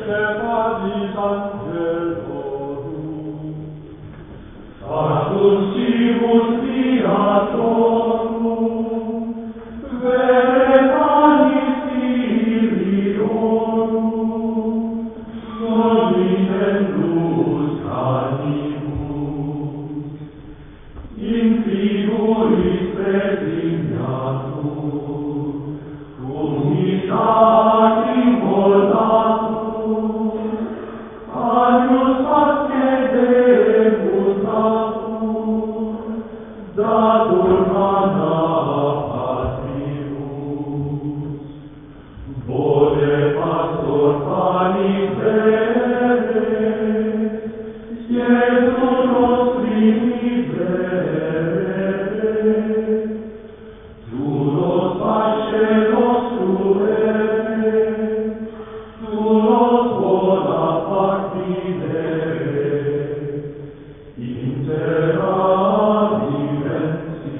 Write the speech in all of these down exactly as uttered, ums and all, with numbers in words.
Pacis Angelorum, Sanctus Fiatorum, Veritatis Filiorum, Solitendus Animus, in figuris presignatur, cum mitatim voltatur, agnus pasce deputatur, datur mana patrius, vode pastor panis Dei, Iesu nostri miserere, tu nos pace nostrum, tu nos bona partidere, intera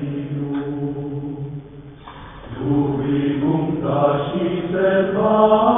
diventium, tu vivum tacis et